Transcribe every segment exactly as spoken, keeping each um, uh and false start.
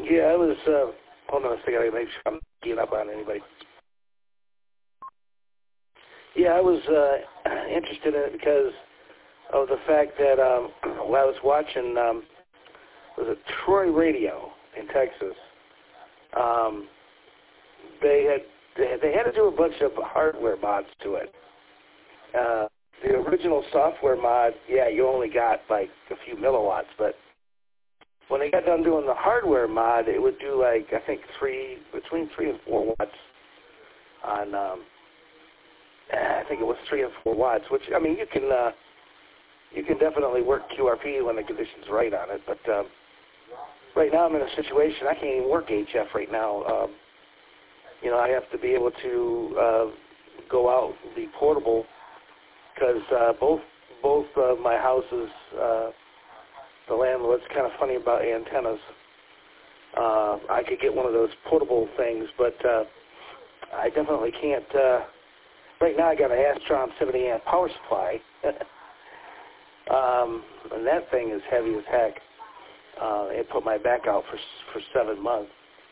Yeah, I was, uh, hold on a second, I make sure I'm not getting up on anybody. Yeah, I was uh, interested in it because of the fact that um, when I was watching, um, was it Troy Radio in Texas? Um, they had they had, they had to do a bunch of hardware mods to it. Uh, the original software mod, yeah, you only got like a few milliwatts, but when they got done doing the hardware mod, it would do like I think three between three and four watts on. Um, I think it was three and four watts, which I mean you can uh, you can definitely work Q R P when the condition's right on it, but um, right now I'm in a situation I can't even work H F right now. Um, you know, I have to be able to uh, go out and be portable because uh, both both of my houses, uh, the landlord's kind of funny about antennas. Uh, I could get one of those portable things, but uh, I definitely can't. Uh, right now I got an Astron seventy amp power supply, um, and that thing is heavy as heck. Uh, it put my back out for for seven months.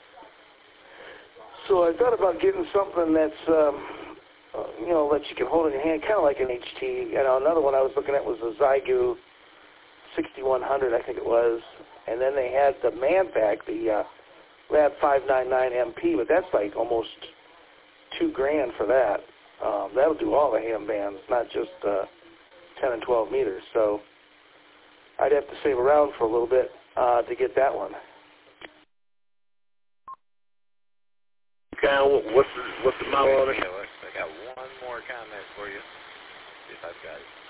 So I thought about getting something that's, um, uh, you know, that you can hold in your hand, kind of like an H T. You know, another one I was looking at was a Zygu sixty-one hundred, I think it was. And then they had the Manpack, the uh, Lab five ninety-nine M P, but that's like almost two grand for that. Um, that'll do all the ham bands, not just uh, ten and twelve meters. So I'd have to save around for a little bit uh, to get that one. Kyle, what's the, what's the model on it? I got one more comment for you. See if I've got it.